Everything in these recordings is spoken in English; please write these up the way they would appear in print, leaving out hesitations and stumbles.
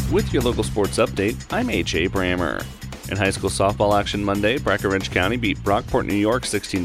With your local sports update, I'm H.A. Brammer. In high school softball action Monday, Breckenridge County beat Brockport, New York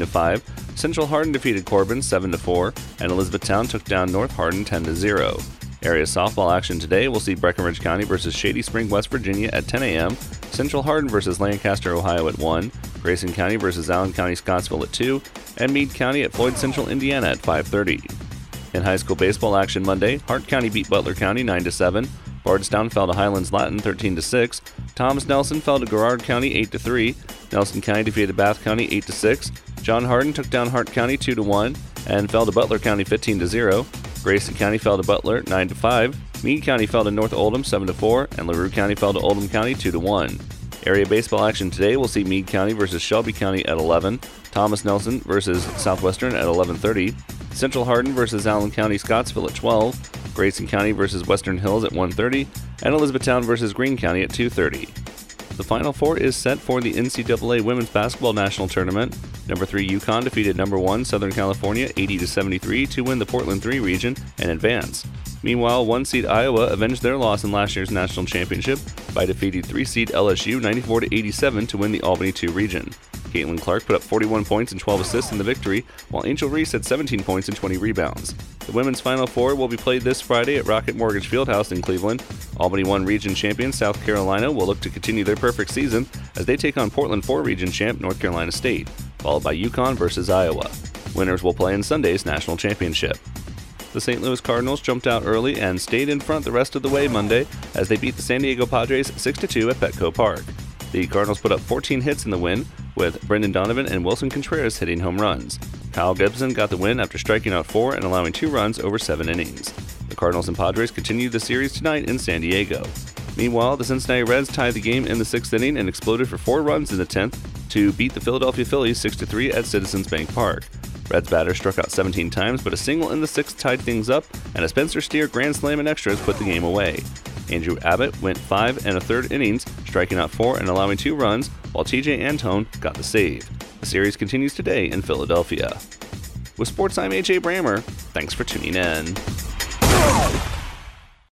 16-5, Central Hardin defeated Corbin 7-4, and Elizabethtown took down North Hardin 10-0. Area softball action today will see Breckenridge County versus Shady Spring, West Virginia at 10 a.m., Central Hardin versus Lancaster, Ohio at 1, Grayson County versus Allen County, Scottsville at 2, and Meade County at Floyd Central, Indiana at 5:30. In high school baseball action Monday, Hart County beat Butler County 9-7, Bardstown fell to Highlands Latin 13-6, Thomas Nelson fell to Garrard County 8-3, Nelson County defeated Bath County 8-6, John Hardin took down Hart County 2-1 and fell to Butler County 15-0, Grayson County fell to Butler 9-5, Meade County fell to North Oldham 7-4, and LaRue County fell to Oldham County 2-1. Area baseball action today will see Meade County versus Shelby County at 11, Thomas Nelson versus Southwestern at 11:30, Central Hardin versus Allen County, Scottsville at 12, Grayson County versus Western Hills at 1:30, and Elizabethtown versus Greene County at 2:30. The Final Four is set for the NCAA Women's Basketball National Tournament. Number 3 UConn defeated number 1 Southern California 80-73 to win the Portland 3 region and advance. Meanwhile, 1 seed Iowa avenged their loss in last year's national championship by defeating 3 seed LSU 94-87 to win the Albany 2 region. Caitlin Clark put up 41 points and 12 assists in the victory, while Angel Reese had 17 points and 20 rebounds. The women's Final Four will be played this Friday at Rocket Mortgage Fieldhouse in Cleveland. Albany 1 region champion South Carolina will look to continue their perfect season as they take on Portland 4 region champ North Carolina State, followed by UConn versus Iowa. Winners will play in Sunday's national championship. The St. Louis Cardinals jumped out early and stayed in front the rest of the way Monday as they beat the San Diego Padres 6-2 at Petco Park. The Cardinals put up 14 hits in the win, with Brendan Donovan and Wilson Contreras hitting home runs. Kyle Gibson got the win after striking out 4 and allowing 2 runs over 7 innings. The Cardinals and Padres continue the series tonight in San Diego. Meanwhile, the Cincinnati Reds tied the game in the 6th inning and exploded for 4 runs in the 10th to beat the Philadelphia Phillies 6-3 at Citizens Bank Park. Reds batter struck out 17 times, but a single in the 6th tied things up, and a Spencer Steer grand slam in extras put the game away. Andrew Abbott went 5 1/3 innings, striking out 4 and allowing 2 runs, while TJ Antone got the save. The series continues today in Philadelphia. With Sports, I'm AJ Brammer. Thanks for tuning in.